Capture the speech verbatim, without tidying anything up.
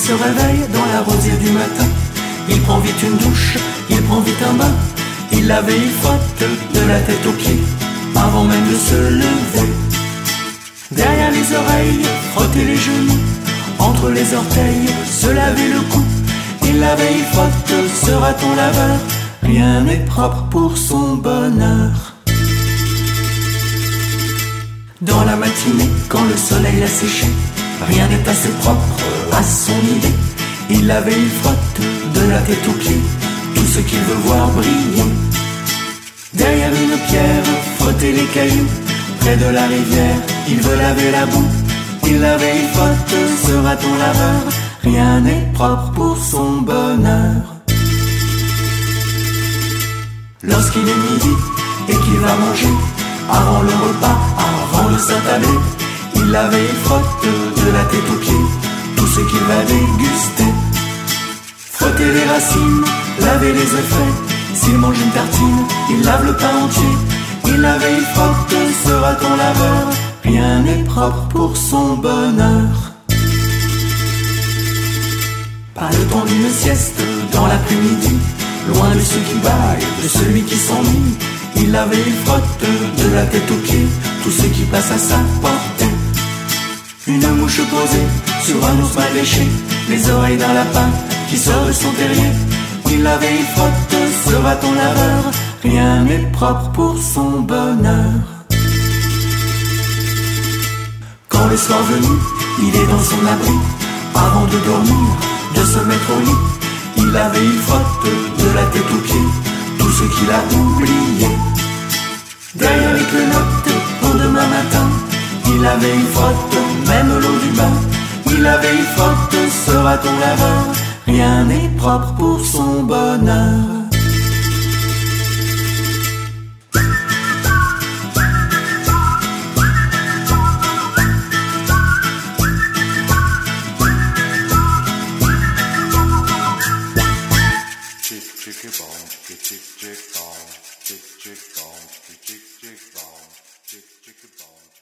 se réveille dans la rosière du matin. Il prend vite une douche, il prend vite un bain. Il lave et il frotte de la tête aux pieds avant même de se lever. Derrière les oreilles, frotter les genoux. Entre les orteils, se laver le cou. Il lave et il frotte, sera-t-on laveur? Rien n'est propre pour son bonheur. Dans la matinée, quand le soleil l'a séché, rien n'est assez propre à son idée. Il lave et il frotte de la tête aux pieds tout ce qu'il veut voir briller. Derrière une pierre, frotter les cailloux. Près de la rivière, il veut laver la boue. Il lave et il frotte, sera-t-on laveur? Rien n'est propre pour son bonheur. Lorsqu'il est midi et qu'il va manger, avant le repas, avant de s'attabler, il lave et il frotte de la tête aux pieds tout ce qu'il va déguster. Frotter les racines, laver les œufs frais. S'il mange une tartine, il lave le pain entier. Il lave et il frotte, sera-t-on laveur? Rien n'est propre pour son bonheur. Pas le temps d'une sieste dans l'après-midi, loin de ceux qui baillent, de celui qui s'ennuie. Il lave et il frotte de la tête aux pieds tout ce qui passe à sa portée. Une mouche posée sur un ours mal léché, les oreilles d'un lapin qui sort de son terrier. Il lave et il frotte, sera-t-on laveur? Rien n'est propre pour son bonheur. Quand le soir venu, il est dans son abri, avant de dormir, de se mettre au lit. Il lave et il frotte de la tête aux pieds tout ce qu'il a oublié. Derrière les quenottes pour demain matin, il lave et il frotte même l'eau du bain. Il lave et il frotte, sera-t-on laveur? Rien n'est propre pour son bonheur. Chick chick bone, chick chick chick bone, chick chick bone, chick chick chick bone, chick chick bone.